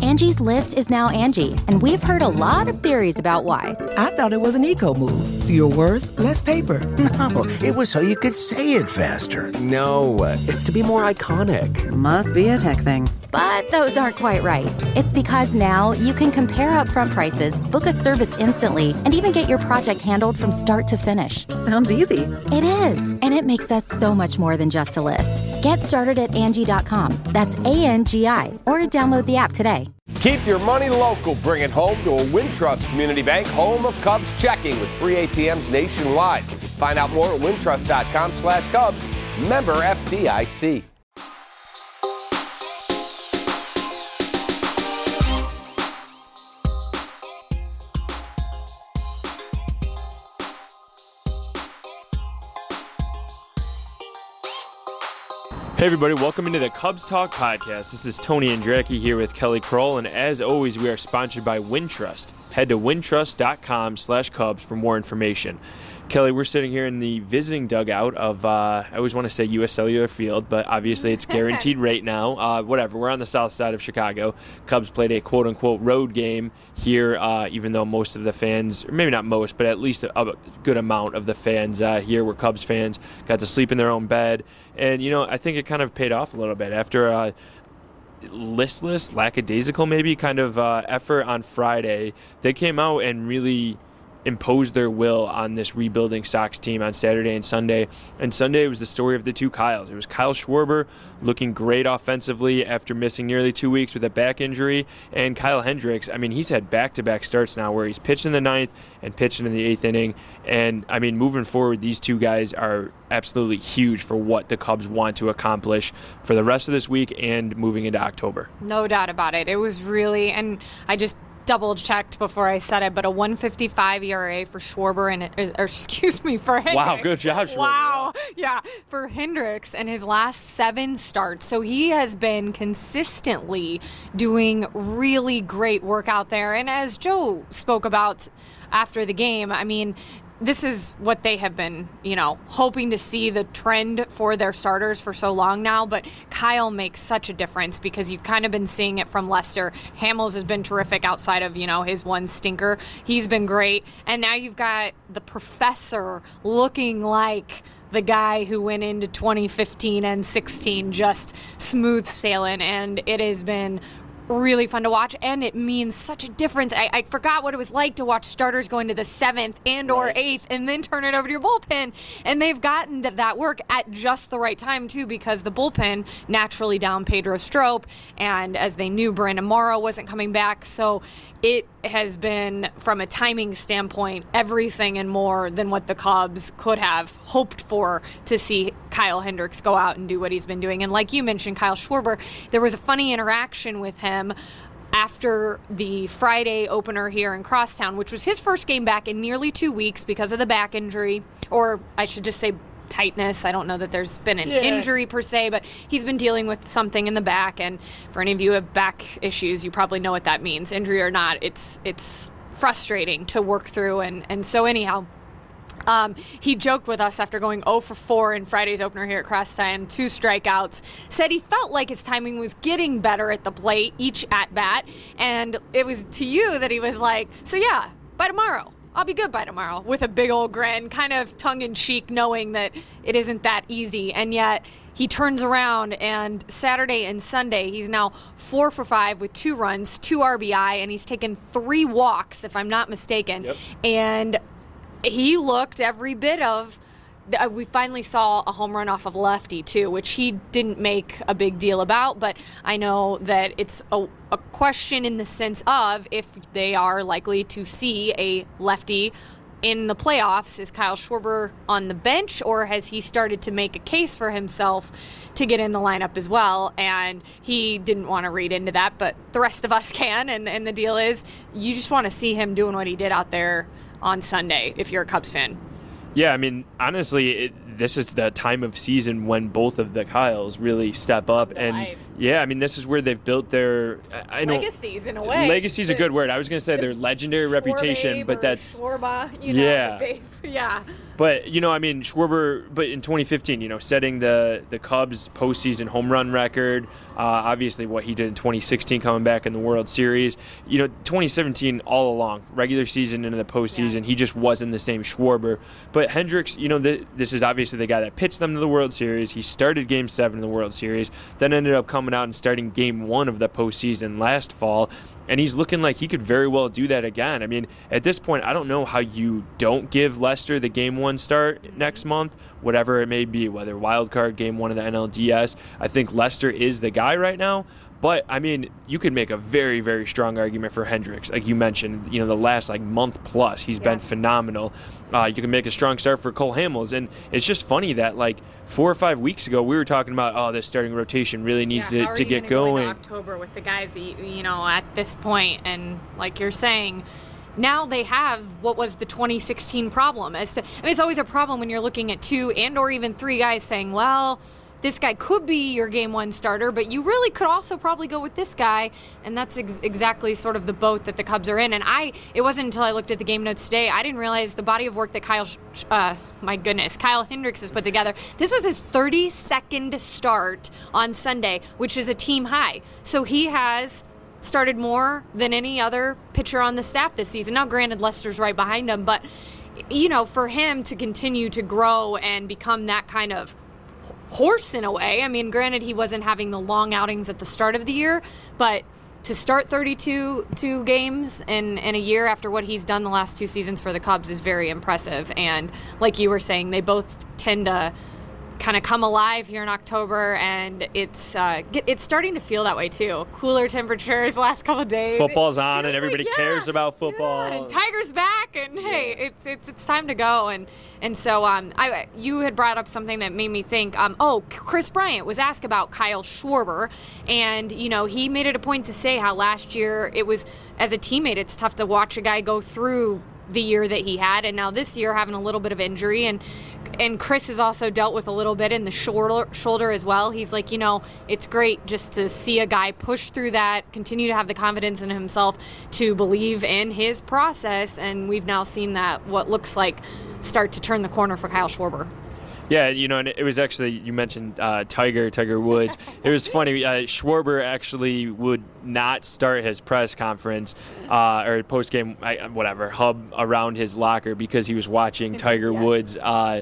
Angie's List is now Angie, and we've heard a lot of theories about why. I thought it was an eco move. Fewer words, less paper. No, it was so you could say it faster. No, it's to be more iconic. Must be a tech thing. But those aren't quite right. It's because now you can compare upfront prices, book a service instantly, and even get your project handled from start to finish. Sounds easy. It is, and it makes us so much more than just a list. Get started at Angie.com. That's ANGI, or download the app today. Keep your money local. Bring it home to a Wintrust Community Bank, home of Cubs checking with free ATMs nationwide. Find out more at wintrust.com/Cubs. Member FDIC. Hey everybody, welcome into the Cubs Talk Podcast. This is Tony Andracki here with Kelly Kroll, and as always, we are sponsored by Wintrust. Head to wintrust.com/Cubs for more information. Kelly, we're sitting here in the visiting dugout of, I always want to say U.S. Cellular Field, but obviously it's guaranteed right now. Whatever, we're on the south side of Chicago. Cubs played a quote-unquote road game here, even though most of the fans, or maybe not most, but at least a good amount of the fans here were Cubs fans, got to sleep in their own bed. And, you know, I think it kind of paid off a little bit. After listless, lackadaisical maybe kind of effort on Friday, they came out and really imposed their will on this rebuilding Sox team on Saturday and Sunday. And Sunday was the story of the two Kyles. It was Kyle Schwarber looking great offensively after missing nearly 2 weeks with a back injury, and Kyle Hendricks, I mean, he's had back-to-back starts now where he's pitched in the ninth and pitched in the eighth inning. And, I mean, moving forward, these two guys are absolutely huge for what the Cubs want to accomplish for the rest of this week and moving into October. No doubt about it. It was really, and I just double-checked before I said it, but a 1.55 ERA for Schwarber for Hendricks. Wow, good job, Schwarber. Wow, yeah, for Hendricks and his last 7 starts. So he has been consistently doing really great work out there. And as Joe spoke about after the game, I mean, this is what they have been, hoping to see, the trend for their starters for so long now. But Kyle makes such a difference because you've kind of been seeing it from Lester. Hamels has been terrific outside of, his one stinker. He's been great. And now you've got the professor looking like the guy who went into 2015 and 16 just smooth sailing. And it has been really fun to watch, and it means such a difference. I forgot what it was like to watch starters go into the 7th and or 8th and then turn it over to your bullpen, and they've gotten to that work at just the right time too, because the bullpen naturally down Pedro Strop, and as they knew, Brandon Morrow wasn't coming back, so it has been, from a timing standpoint, everything and more than what the Cubs could have hoped for to see Kyle Hendricks go out and do what he's been doing. And like you mentioned, Kyle Schwarber, there was a funny interaction with him after the Friday opener here in Crosstown, which was his first game back in nearly 2 weeks because of the back injury, or I should just say tightness. I don't know that there's been an injury per se, but he's been dealing with something in the back, and for any of you who have back issues, you probably know what that means. Injury or not, it's frustrating to work through, and so anyhow, he joked with us after going 0 for 4 in Friday's opener here at Crosstown, 2 strikeouts, said he felt like his timing was getting better at the plate each at-bat, and it was to you that he was like, so yeah, by tomorrow. I'll be good by tomorrow, with a big old grin, kind of tongue-in-cheek, knowing that it isn't that easy. And yet he turns around, and Saturday and Sunday, he's now 4 for 5 with 2 runs, 2 RBI, and he's taken 3 walks, if I'm not mistaken. Yep. And he looked every bit of... We finally saw a home run off of lefty, too, which he didn't make a big deal about, but I know that it's a question in the sense of if they are likely to see a lefty in the playoffs. Is Kyle Schwarber on the bench, or has he started to make a case for himself to get in the lineup as well? And he didn't want to read into that, but the rest of us can, and the deal is you just want to see him doing what he did out there on Sunday if you're a Cubs fan. Yeah, I mean, honestly, this is the time of season when both of the Kyles really step up. And, Yeah, I mean, this is where they've built their legacies in a way. Legacy's a good word. I was going to say their legendary reputation, but that's Schwarber, yeah. But I mean, Schwarber. But in 2015, setting the Cubs postseason home run record. Obviously, what he did in 2016, coming back in the World Series. 2017 all along, regular season into the postseason, he just wasn't the same Schwarber. But Hendricks, this is obviously the guy that pitched them to the World Series. He started Game 7 in the World Series, then ended up coming out and starting Game 1 of the postseason last fall, and he's looking like he could very well do that again. I mean, at this point, I don't know how you don't give Lester the Game 1 start next month, whatever it may be, whether wild card Game 1 of the NLDS. I think Lester is the guy right now. But, I mean, you could make a very, very strong argument for Hendricks. Like you mentioned, the last, month plus, he's been phenomenal. You can make a strong start for Cole Hamels. And it's just funny that, 4 or 5 weeks ago, we were talking about, this starting rotation really needs to get going. Go into October with the guys, at this point. And like you're saying, now they have what was the 2016 problem. It's always a problem when you're looking at 2 and or even 3 guys saying, well, this guy could be your Game 1 starter, but you really could also probably go with this guy, and that's exactly sort of the boat that the Cubs are in. And it wasn't until I looked at the game notes today, I didn't realize the body of work that Kyle Hendricks has put together. This was his 32nd start on Sunday, which is a team high. So he has started more than any other pitcher on the staff this season. Now, granted, Lester's right behind him, but, for him to continue to grow and become that kind of horse in a way. I mean, granted, he wasn't having the long outings at the start of the year, but to start 32 games in a year after what he's done the last 2 seasons for the Cubs is very impressive. And like you were saying, they both tend to kind of come alive here in October, and it's starting to feel that way too. Cooler temperatures last couple of days. Football's on, and everybody cares about football. Yeah, and Tiger's back, and hey, it's time to go. And so you had brought up something that made me think. Chris Bryant was asked about Kyle Schwarber, and he made it a point to say how last year it was, as a teammate, it's tough to watch a guy go through the year that he had, and now this year having a little bit of injury, and Chris has also dealt with a little bit in the shoulder as well. He's like, it's great just to see a guy push through that, continue to have the confidence in himself to believe in his process, and we've now seen that what looks like start to turn the corner for Kyle Schwarber. Yeah, and it was actually, you mentioned Tiger Woods. It was funny. Schwarber actually would not start his press conference or post-game, hub around his locker because he was watching Tiger Woods.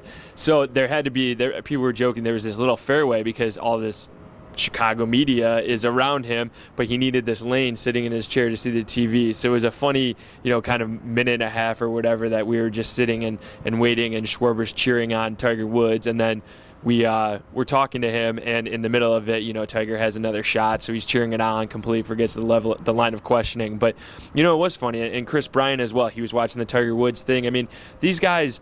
So there had to be, people were joking, there was this little fairway because all this Chicago media is around him, but he needed this lane sitting in his chair to see the TV. So it was a funny, kind of minute and a half or whatever that we were just sitting and waiting, and Schwarber's cheering on Tiger Woods, and then we're talking to him, and in the middle of it, Tiger has another shot, so he's cheering it on, completely forgets the line of questioning. But it was funny, and Chris Bryant as well. He was watching the Tiger Woods thing. I mean, these guys,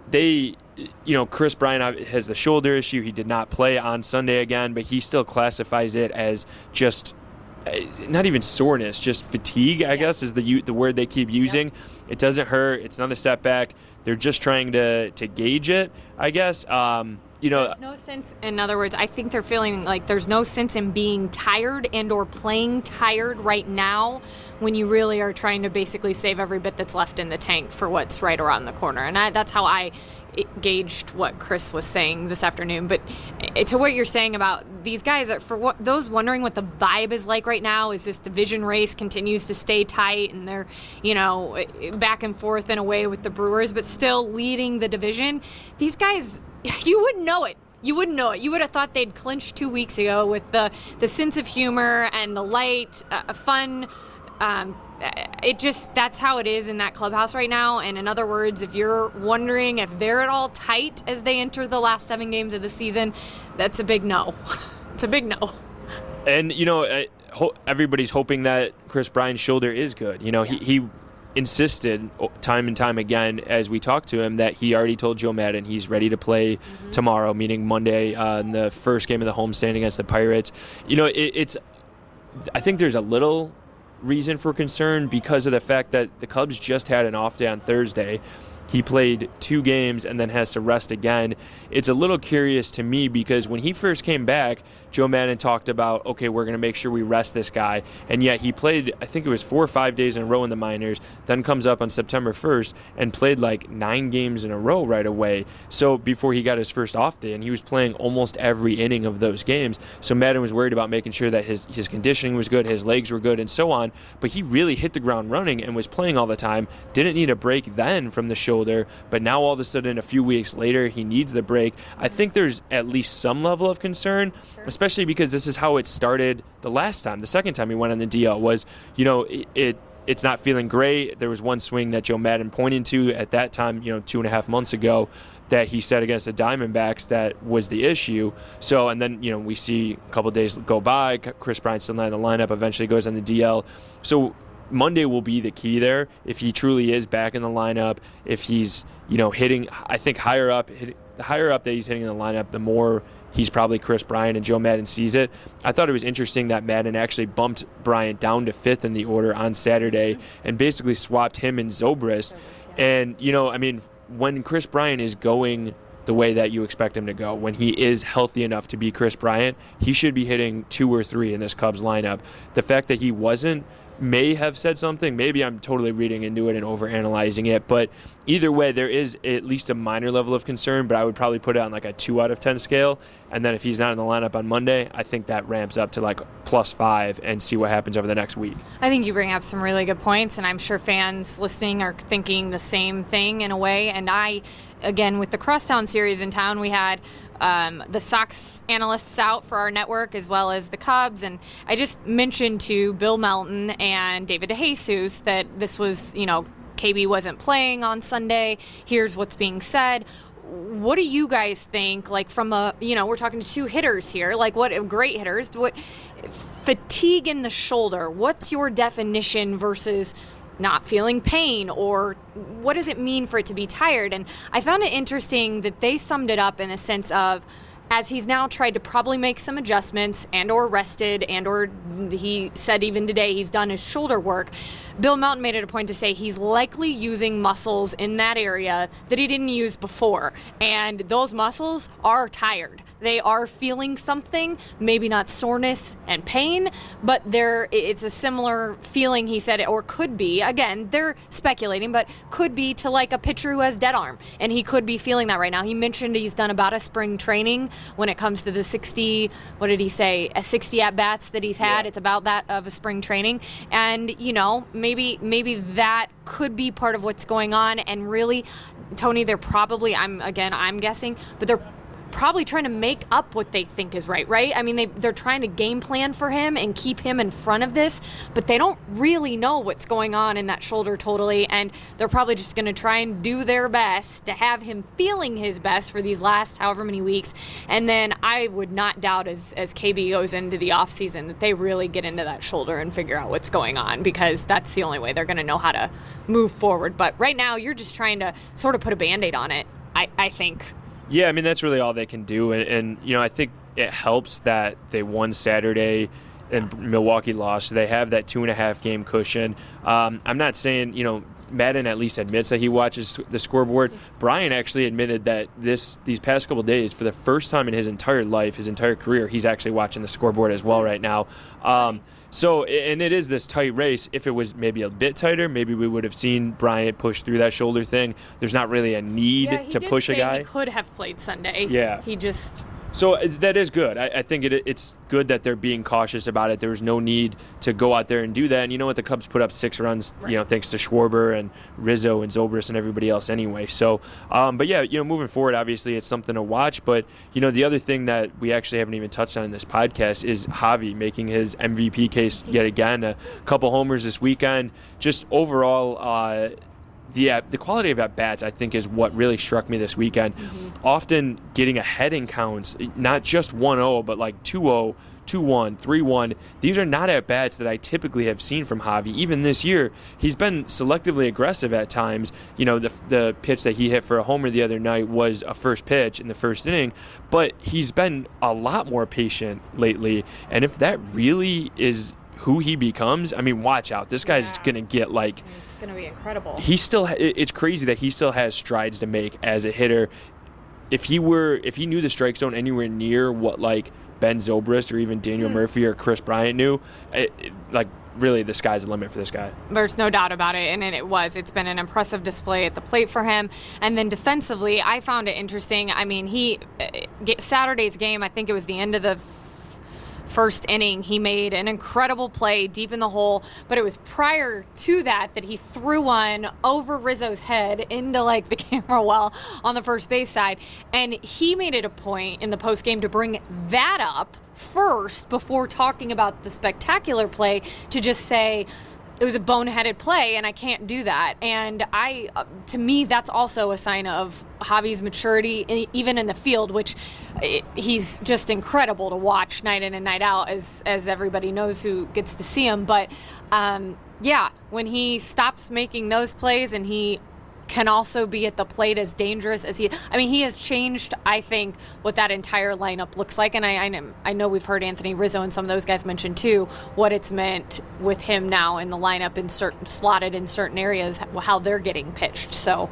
Chris Bryant has the shoulder issue. He did not play on Sunday again, but he still classifies it as just not even soreness, just fatigue, I guess, is the word they keep using. Yep. It doesn't hurt. It's not a setback. They're just trying to gauge it, I guess. There's no sense. In other words, I think they're feeling like there's no sense in being tired and or playing tired right now when you really are trying to basically save every bit that's left in the tank for what's right around the corner. And that's how I gauged what Chris was saying this afternoon. But to what you're saying about these guys, for those wondering what the vibe is like right now, is this division race continues to stay tight and they're, back and forth in a way with the Brewers, but still leading the division. These guys, you wouldn't know it. You wouldn't know it. You would have thought they'd clinched 2 weeks ago with the sense of humor and the light, fun. That's how it is in that clubhouse right now. And in other words, if you're wondering if they're at all tight as they enter the last 7 games of the season, that's a big no. It's a big no. And, everybody's hoping that Chris Bryant's shoulder is good. He insisted time and time again as we talked to him that he already told Joe Maddon he's ready to play tomorrow, meaning Monday in the first game of the homestand against the Pirates. I think there's a little reason for concern because of the fact that the Cubs just had an off day on Thursday. he played 2 games and then has to rest again. It's a little curious to me because when he first came back, Joe Maddon talked about, okay, we're going to make sure we rest this guy. And yet he played, I think it was 4 or 5 days in a row in the minors, then comes up on September 1st and played like 9 games in a row right away. So before he got his first off day, and he was playing almost every inning of those games. So Maddon was worried about making sure that his conditioning was good, his legs were good, and so on. But he really hit the ground running and was playing all the time. Didn't need a break then from the shoulder, but now all of a sudden, a few weeks later, he needs the break. I think there's at least some level of concern, especially because this is how it started the last time. The second time he went on the DL was, it's not feeling great. There was one swing that Joe Maddon pointed to at that time, 2.5 months ago, that he said against the Diamondbacks that was the issue. So, and then, we see a couple of days go by, Kris Bryant's still not in the lineup, eventually goes on the DL. So Monday will be the key there. If he truly is back in the lineup, if he's, hitting, I think the higher up that he's hitting in the lineup, the more he's probably Kris Bryant, and Joe Maddon sees it. I thought it was interesting that Maddon actually bumped Bryant down to 5th in the order on Saturday and basically swapped him and Zobrist. And, when Kris Bryant is going the way that you expect him to go, when he is healthy enough to be Kris Bryant, he should be hitting 2 or 3 in this Cubs lineup. The fact that he wasn't may have said something. Maybe I'm totally reading into it and overanalyzing it, but either way, there is at least a minor level of concern, but I would probably put it on like a 2 out of 10 scale. And then if he's not in the lineup on Monday, I think that ramps up to like +5 and see what happens over the next week. I think you bring up some really good points, and I'm sure fans listening are thinking the same thing in a way. And again, with the Crosstown series in town, we had the Sox analysts out for our network as well as the Cubs, and I just mentioned to Bill Melton and David DeJesus that this was, KB wasn't playing on Sunday. Here's what's being said. What do you guys think, like from we're talking to 2 hitters here, like what great hitters, what fatigue in the shoulder, what's your definition versus not feeling pain, or what does it mean for it to be tired? And I found it interesting that they summed it up in a sense of, as he's now tried to probably make some adjustments and or rested and or he said even today he's done his shoulder work, Bill Melton made it a point to say he's likely using muscles in that area that he didn't use before. And those muscles are tired. They are feeling something, maybe not soreness and pain, but it's a similar feeling, he said, or could be. Again, they're speculating, but could be to like a pitcher who has dead arm. And he could be feeling that right now. He mentioned he's done about a spring training when it comes to the 60, what did he say, 60 at-bats that he's had. Yeah. It's about that of a spring training. And, maybe that could be part of what's going on. And really, Tony, they're probably, I'm guessing, but they're probably trying to make up what they think is right? I mean, they're trying to game plan for him and keep him in front of this, but they don't really know what's going on in that shoulder totally, and they're probably just going to try and do their best to have him feeling his best for these last however many weeks. And then I would not doubt as KB goes into the offseason that they really get into that shoulder and figure out what's going on, because that's the only way they're going to know how to move forward. But right now, you're just trying to sort of put a Band-Aid on it, I think. Yeah, I mean, that's really all they can do. And I think it helps that they won Saturday and Milwaukee lost. So they have that 2.5 game cushion. I'm not saying, Maddon at least admits that he watches the scoreboard. Bryant actually admitted that these past couple of days, for the first time in his entire life, his entire career, he's actually watching the scoreboard as well right now. So, and it is this tight race. If it was maybe a bit tighter, maybe we would have seen Bryant push through that shoulder thing. There's not really a need to push a guy. He could have played Sunday. Yeah. He just... So that is good. I think it's good that they're being cautious about it. There was no need to go out there and do that. And you know what? The Cubs put up 6 runs, right, thanks to Schwarber and Rizzo and Zobrist and everybody else anyway. So, but yeah, moving forward, obviously it's something to watch. But, the other thing that we actually haven't even touched on in this podcast is Javi making his MVP case yet again. A couple homers this weekend. Just overall... The quality of at-bats, I think, is what really struck me this weekend. Mm-hmm. Often getting ahead in counts, not just 1-0, but like 2-0, 2-1, 3-1. These are not at-bats that I typically have seen from Javi. Even this year, he's been selectively aggressive at times. The pitch that he hit for a homer the other night was a first pitch in the first inning, but he's been a lot more patient lately. And if that really is who he becomes, I mean, watch out. This guy's going to get like... It's going to be incredible. It's crazy that he still has strides to make as a hitter. If he knew the strike zone anywhere near what like Ben Zobrist or even Daniel Murphy or Chris Bryant knew, really the sky's the limit for this guy. There's no doubt about it, and it's been an impressive display at the plate for him. And then defensively, I found it interesting. I mean, Saturday's game, I think it was the end of the first inning, he made an incredible play deep in the hole, but it was prior to that he threw one over Rizzo's head into like the camera well on the first base side, and he made it a point in the post game to bring that up first before talking about the spectacular play, to just say it was a boneheaded play and I can't do that. And to me, that's also a sign of Javi's maturity, even in the field, which he's just incredible to watch night in and night out, as everybody knows who gets to see him. But when he stops making those plays and he can also be at the plate as dangerous as he has changed, I think, what that entire lineup looks like. And I know we've heard Anthony Rizzo and some of those guys mention too what it's meant with him now in the lineup, slotted in certain areas, how they're getting pitched. So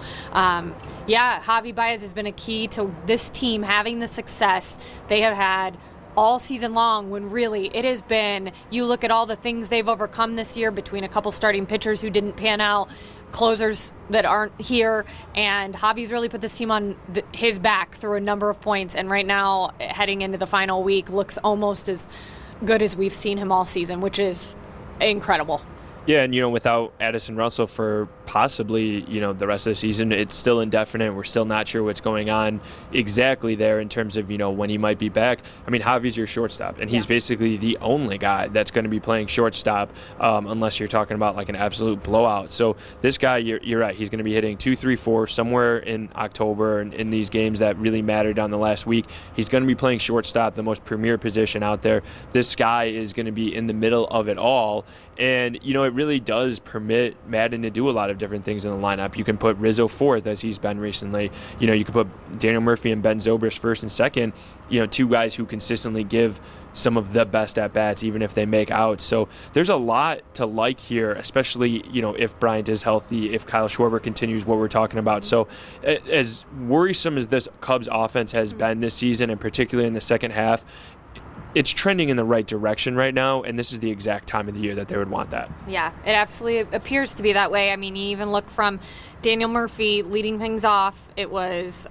Javi Baez has been a key to this team having the success they have had all season long, when really it has been, you look at all the things they've overcome this year between a couple starting pitchers who didn't pan out, closers that aren't here, and Javi's really put this team on his back through a number of points, and right now, heading into the final week, looks almost as good as we've seen him all season, which is incredible. Yeah, and, without Addison Russell for possibly, the rest of the season, it's still indefinite. We're still not sure what's going on exactly there in terms of, when he might be back. I mean, Javi's your shortstop, and he's basically the only guy that's going to be playing shortstop unless you're talking about like an absolute blowout. So this guy, you're right, he's going to be hitting 2, 3, 4 somewhere in October, and in these games that really mattered down the last week. He's going to be playing shortstop, the most premier position out there. This guy is going to be in the middle of it all. And, it really does permit Maddon to do a lot of different things in the lineup. You can put Rizzo fourth, as he's been recently. You can put Daniel Murphy and Ben Zobrist first and second, two guys who consistently give some of the best at-bats, even if they make outs. So there's a lot to like here, especially, if Bryant is healthy, if Kyle Schwarber continues what we're talking about. So as worrisome as this Cubs offense has been this season, and particularly in the second half, it's trending in the right direction right now, and this is the exact time of the year that they would want that. Yeah, it absolutely appears to be that way. I mean, you even look from Daniel Murphy leading things off. It was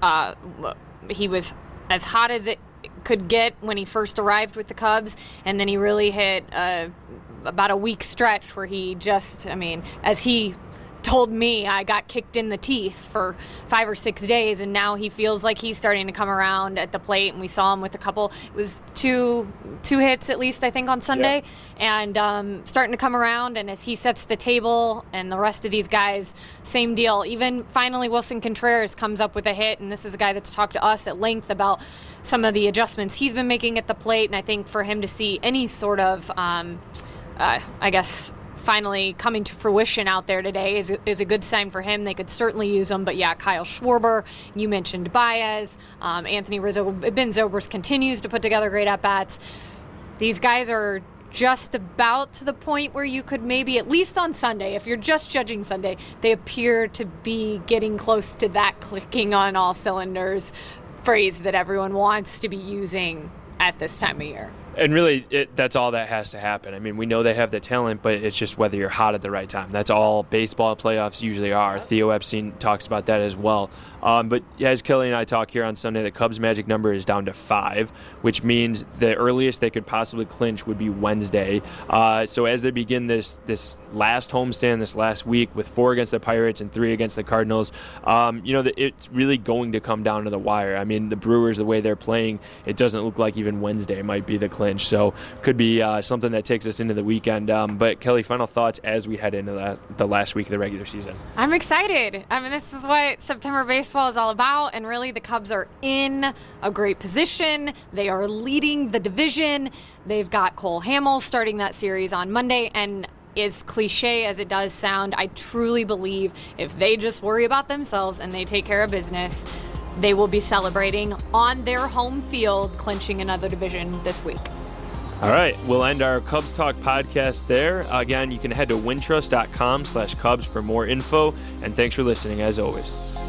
he was as hot as it could get when he first arrived with the Cubs, and then he really hit about a week stretch where he just, as he told me, I got kicked in the teeth for 5 or 6 days, and now he feels like he's starting to come around at the plate, and we saw him with a couple, it was two hits at least, I think, on Sunday, and starting to come around, and as he sets the table, and the rest of these guys, same deal. Even finally Wilson Contreras comes up with a hit, and this is a guy that's talked to us at length about some of the adjustments he's been making at the plate, and I think for him to see any sort of, finally coming to fruition out there today is a good sign for him. They could certainly use him. But Kyle Schwarber, you mentioned Baez, Anthony Rizzo, Ben Zobrist continues to put together great at-bats. These guys are just about to the point where you could maybe, at least on Sunday, if you're just judging Sunday, they appear to be getting close to that clicking on all cylinders phrase that everyone wants to be using at this time of year. And really, that's all that has to happen. We know they have the talent, but it's just whether you're hot at the right time. That's all baseball playoffs usually are. Theo Epstein talks about that as well. But as Kelly and I talk here on Sunday, the Cubs' magic number is down to 5, which means the earliest they could possibly clinch would be Wednesday. So as they begin this last homestand, this last week, with 4 against the Pirates and 3 against the Cardinals, it's really going to come down to the wire. The Brewers, the way they're playing, it doesn't look like even Wednesday might be the clinch. So could be something that takes us into the weekend. But Kelly, final thoughts as we head into the last week of the regular season. I'm excited. This is what September baseball is all about, and really the Cubs are in a great position. They are leading the division. They've got Cole Hamels starting that series on Monday, and as cliche as it does sound, I truly believe if they just worry about themselves and they take care of business, they will be celebrating on their home field, clinching another division this week. All right, we'll end our Cubs Talk podcast there. Again, you can head to wintrust.com/Cubs for more info, and thanks for listening as always.